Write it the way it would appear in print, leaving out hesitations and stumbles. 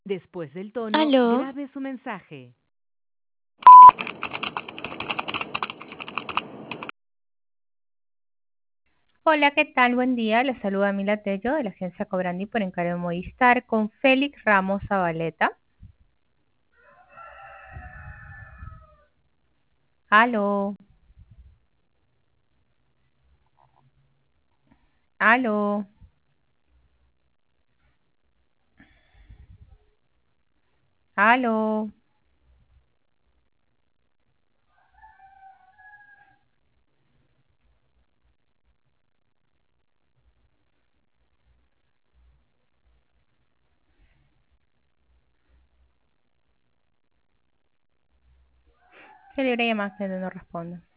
Después del tono, Aló, grabe su mensaje. Hola, ¿qué tal? Buen día. Les saluda Mila Tello de la agencia Cobrandi por encargo de Movistar con Félix Ramos Zabaleta. Aló, aló, aló. Qué libre llamada que no responde.